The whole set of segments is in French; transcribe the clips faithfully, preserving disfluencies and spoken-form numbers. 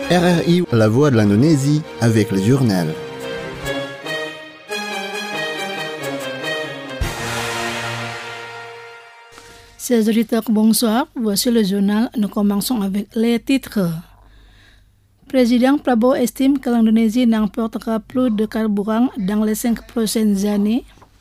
R R I, la voix de l'Indonésie, avec le journal. Chers auditeurs, bonsoir. Voici le journal. Nous commençons avec les titres. Président Prabowo estime que l'Indonésie n'emportera plus de carburant dans les cinq prochaines années.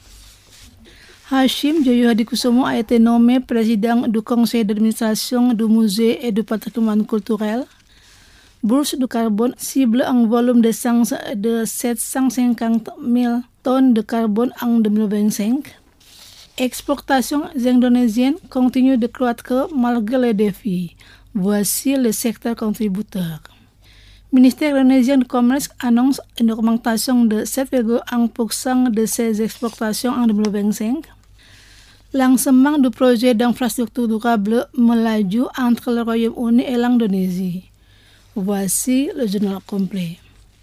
Hashim Joyo Hadikusumo a été nommé président du conseil d'administration du musée et du patrimoine culturel. Bourse du carbone cible un volume d'essence de sept cent cinquante mille tonnes de carbone en deux mille vingt-cinq. Exportations indonésiennes continuent de croître malgré les défis. Voici le secteur contributeur. Ministère indonésien du Commerce annonce une augmentation de sept virgule un pour cent de ses exportations en deux mille vingt-cinq. Lancement du projet d'infrastructure durable melaju entre le Royaume-Uni et l'Indonésie. Voici le journal complet.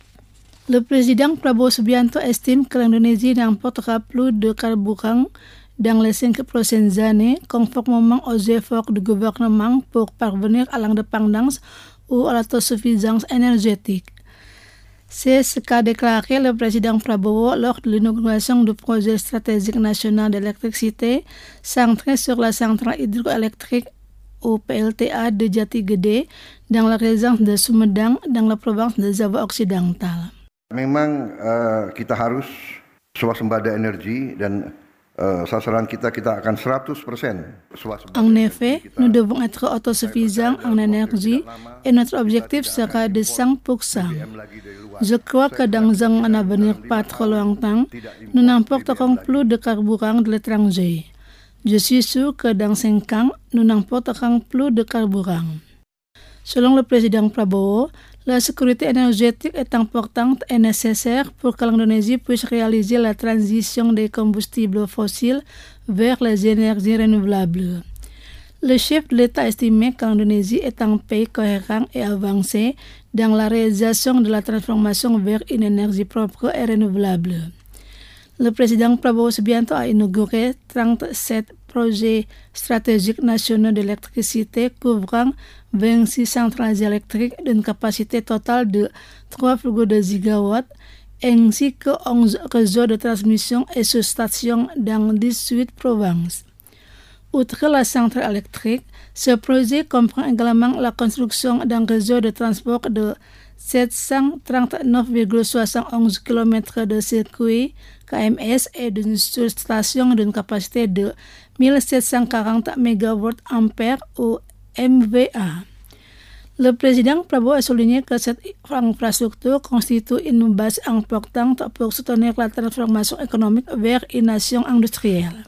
Le président Prabowo Subianto estime que l'Indonésie n'emportera plus de carburant dans les cinq prochaines années, conformément aux efforts du gouvernement pour parvenir à l'indépendance ou à l'autosuffisance énergétique. C'est ce qu'a déclaré le président Prabowo lors de l'inauguration du projet stratégique national d'électricité centré sur la centrale hydroélectrique au P L T A de Jati Gede dans la région de Sumedang dans la province de Java Occidental. Memang uh, kita harus swasembada energi dan Uh, sasaran kita kita akan seratus persen swasembada. En effet, nous devons être autosuffisants en énergie et notre objectif sera de cent pour cent. Je crois que dans un avenir pas trop longtemps, nous n'emporterons plus de carburant de l'étranger. Je suis sûr que dans cinq ans, nous n'emporterons plus de carburant. Selon le président Prabowo, la sécurité énergétique est importante et nécessaire pour que l'Indonésie puisse réaliser la transition des combustibles fossiles vers les énergies renouvelables. Le chef de l'État a estimé que l'Indonésie est un pays cohérent et avancé dans la réalisation de la transformation vers une énergie propre et renouvelable. Le président Prabowo Subianto a inauguré trente-sept projets stratégiques nationaux d'électricité couvrant vingt-six centrales électriques d'une capacité totale de trois virgule deux gigawatts ainsi que onze réseaux de transmission et sous-stations dans dix-huit provinces. Outre la centrale électrique, ce projet comprend également la construction d'un réseau de transport de sept cent trente-neuf virgule soixante et onze kilomètres de circuit K M S et d'une sous-station d'une capacité de mille sept cent quarante mégawatts-ampères ou M V A. Le président Prabowo a souligné que cette infrastructure constitue une base importante pour soutenir la transformation économique vers une nation industrielle.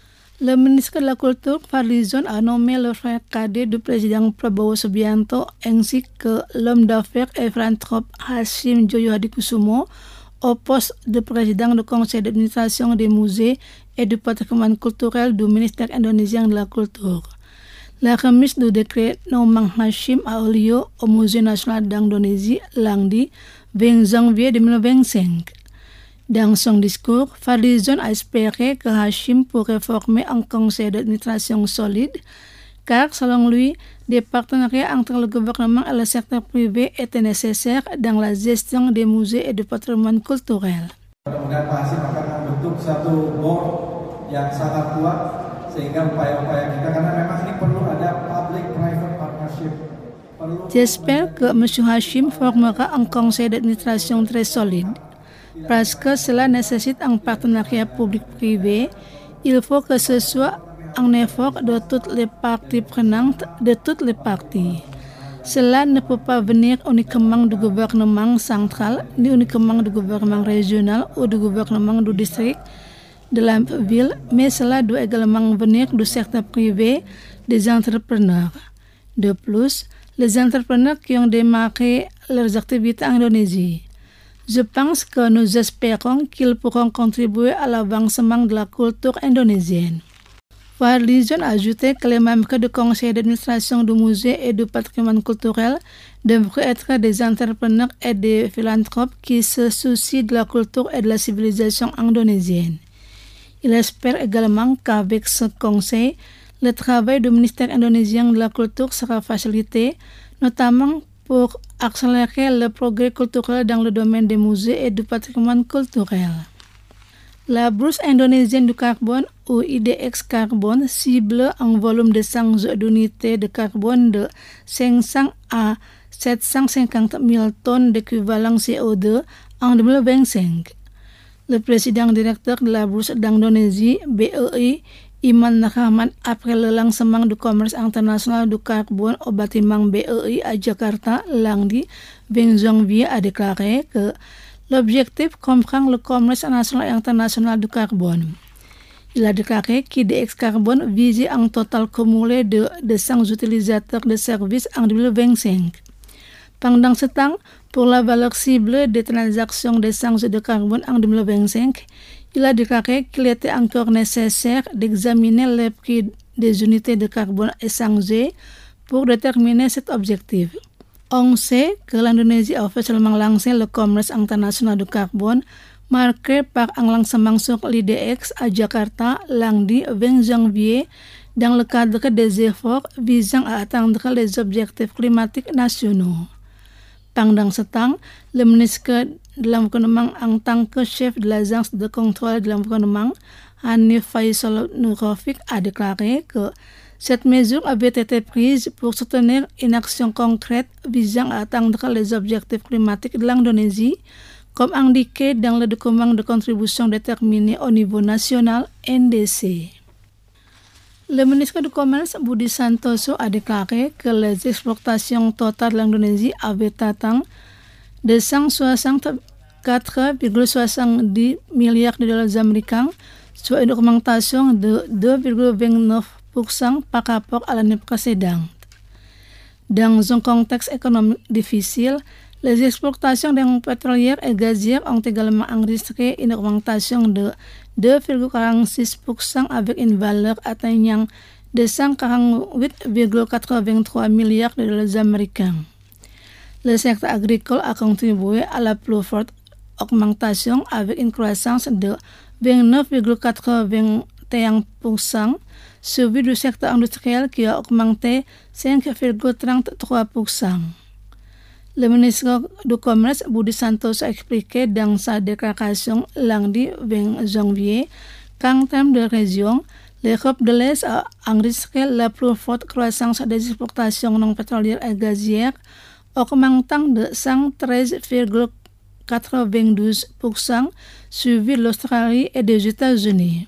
Le ministre de la Culture, Fadly Zon, a nommé le frère cadet du président Prabowo Subianto ainsi que l'homme d'affaires et philanthrope Hashim Joyo Hadikusumo au poste de président du conseil d'administration des musées et du patrimoine culturel du ministère indonésien de la Culture. La remise du décret nommant Hashim a eu lieu au Musée national d'Indonésie lundi vingt janvier deux mille vingt-cinq. Dans son discours, Fadly Zon a espéré que Hashim pourrait former un conseil d'administration solide, car selon lui, des partenariats entre le gouvernement et le secteur privé étaient nécessaires dans la gestion des musées et du patrimoine culturel. Mudah-mudahan Pak Hashim akan membentuk satu board yang sangat kuat sehingga upaya-upaya kita karena memang ini perlu ada public-private partnership. J'espère que M. Hashim formera un conseil d'administration très solide. Parce que cela nécessite un partenariat public-privé, il faut que ce soit un effort de toutes les parties prenantes, de toutes les parties. Cela ne peut pas venir uniquement du gouvernement central, ni uniquement du gouvernement régional ou du gouvernement du district de la ville, mais cela doit également venir du secteur privé, des entrepreneurs. De plus, les entrepreneurs qui ont démarré leurs activités en Indonésie. Je pense que nous espérons qu'ils pourront contribuer à l'avancement de la culture indonésienne. Fadly Zon a ajouté que les membres du conseil d'administration du musée et du patrimoine culturel devraient être des entrepreneurs et des philanthropes qui se soucient de la culture et de la civilisation indonésienne. Il espère également qu'avec ce conseil, le travail du ministère indonésien de la culture sera facilité, notamment pour accélérer le progrès culturel dans le domaine des musées et du patrimoine culturel. La bourse indonésienne du carbone ou I D X Carbone cible un volume d'échange d'unités de carbone de cinq cents à sept cent cinquante mille tonnes d'équivalent C O deux en deux mille vingt-cinq. Le président directeur de la bourse d'Indonésie, B E I, Iman Rahman, après le lancement du commerce international du carbone au bâtiment B E I à Jakarta lundi vingt janvier, a déclaré que l'objectif comprend le commerce national et international du carbone. Il a déclaré qu'I D X Carbone visait un total cumulé de deux cents utilisateurs de services en deux mille vingt-cinq. Pendant ce temps, pour la valeur cible des transactions d'échange de carbone en deux mille vingt-cinq, il a déclaré qu'il était encore nécessaire d'examiner les prix des unités de carbone échangées pour déterminer cet objectif. On sait que l'Indonésie a officiellement lancé le commerce international du carbone, marqué par un lancement sur l'I D X à Jakarta lundi vingt janvier, dans le cadre des efforts visant à atteindre les objectifs climatiques nationaux. Pendant ce temps, le ministre de l'Environnement en tant que chef de l'Agence de contrôle de l'environnement, Hanif Faisal Nurofik, a déclaré que cette mesure avait été prise pour soutenir une action concrète visant à atteindre les objectifs climatiques de l'Indonésie, comme indiqué dans le document de contribution déterminé au niveau national N D C. Le ministre du Commerce, Budi Santoso, a déclaré que les exportations totales de l'Indonésie avaient atteint deux cent soixante-quatre virgule soixante-dix milliards de dollars américains, soit une augmentation de deux virgule vingt-neuf pour cent par rapport à l'année précédente. Dans un contexte économique difficile, les exportations des pétrolières et gazières ont également enregistré une augmentation de deux virgule quarante-six pour cent avec une valeur atteignant deux cent quarante-huit virgule quatre-vingt-trois milliards de dollars américains. Le secteur agricole a contribué à la plus forte augmentation avec une croissance de vingt-neuf virgule quatre-vingt-un pour cent, suivi du secteur industriel qui a augmenté cinq virgule trente-trois pour cent. Le ministre du Commerce, Budi Santoso, a expliqué dans sa déclaration lundi vingt janvier qu'en termes de région, l'Europe de l'Est a enregistré la plus forte croissance des exportations non pétrolières et gazières, augmentant de cent treize virgule quatre-vingt-douze pour cent, suivi de l'Australie et des États-Unis.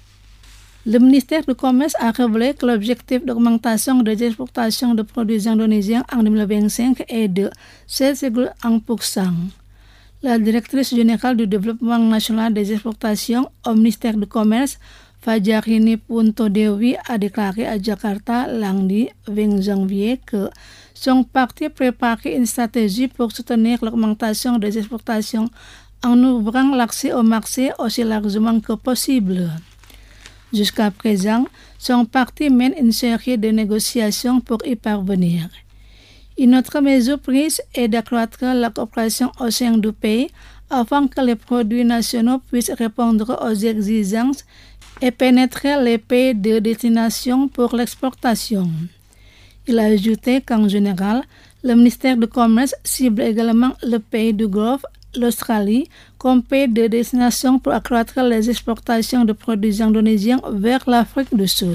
Le ministère du Commerce a révélé que l'objectif d'augmentation des exportations de produits indonésiens en deux mille vingt-cinq est de seize virgule un pour cent. La directrice générale du développement national des exportations au ministère du Commerce, Fajarini Puntodewi, a déclaré à Jakarta lundi vingt janvier que son parti préparait une stratégie pour soutenir l'augmentation des exportations en ouvrant l'accès au marché aussi largement que possible. Jusqu'à présent, son parti mène une série de négociations pour y parvenir. Une autre mesure prise est d'accroître la coopération au sein du pays afin que les produits nationaux puissent répondre aux exigences et pénétrer les pays de destination pour l'exportation. Il a ajouté qu'en général, le ministère du Commerce cible également le pays du Golfe, l'Australie, comme pays de destination pour accroître les exportations de produits indonésiens vers l'Afrique du Sud.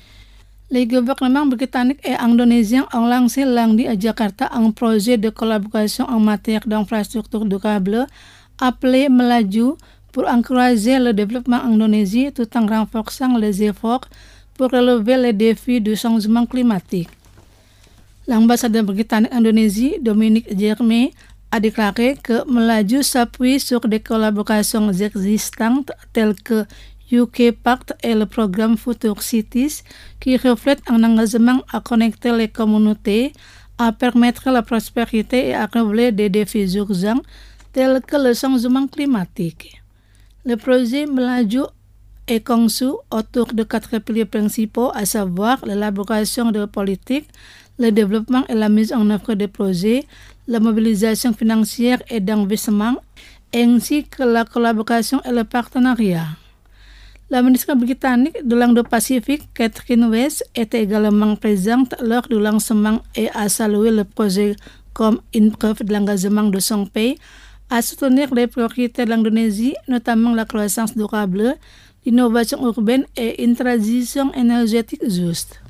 Les gouvernements britanniques et indonésiens ont lancé lundi à Jakarta un projet de collaboration en matière d'infrastructures durables appelé Melaju pour encourager le développement en Indonésie tout en renforçant les efforts pour relever les défis du changement climatique. L'ambassadeur britannique en Indonésie, Dominic Jeremy, a déclaré que Melaju s'appuie sur des collaborations existantes telles que U K Pact et le programme Future Cities qui reflètent un engagement à connecter les communautés, à permettre la prospérité et à relever des défis urgents tels que le changement climatique. Le projet Melaju est conçu autour de quatre piliers principaux, à savoir l'élaboration de politiques, le développement et la mise en œuvre des projets, la mobilisation financière et d'investissement, ainsi que la collaboration et le partenariat. La ministre britannique de l'Indo-Pacifique, Catherine West, était également présente lors du lancement et a salué le projet comme une preuve de l'engagement de son pays à soutenir les priorités de l'Indonésie, notamment la croissance durable, l'innovation urbaine et une transition énergétique juste.